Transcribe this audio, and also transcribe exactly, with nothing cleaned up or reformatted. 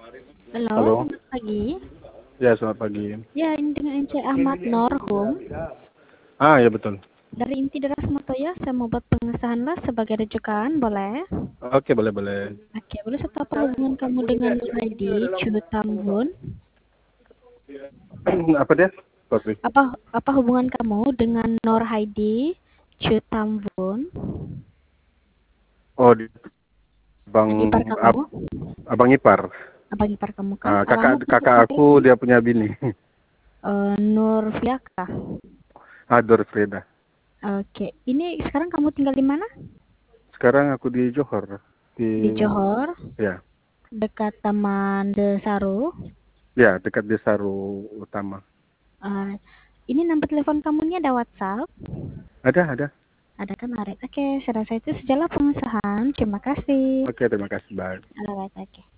Halo, Halo, selamat pagi. ya selamat pagi. Ya, ini dengan Ence Ahmad Norhum Ah ya betul. dari Inti Deras Motoya. Saya mau buat pengesahan lah sebagai rujukan, boleh? Oke boleh boleh. Oke, boleh serta apa hubungan kamu dengan Nur Haidi Chu Tambun? Apa dia? Sorry. Apa apa hubungan kamu dengan Nur Haidi Chu Tambun? Oh di abang Adik ipar ab, kamu? abang ipar. Abang ipar kamu kah? Ah, Alamat kakak untuk kakak aku cari dia punya bini. uh, Nur Fiaka. Adur Frida. Oke, ini sekarang kamu tinggal di mana? Sekarang aku di Johor. Di Di Johor, ya dekat Taman Desaru. ya dekat Desaru Utama. Uh, ini nomor telepon kamu ini ada WhatsApp? Ada ada. Ada kan, Aret? Oke, saya rasa itu sejalan pengesahan. Terima kasih. Oke terima kasih bye. Alright, oke.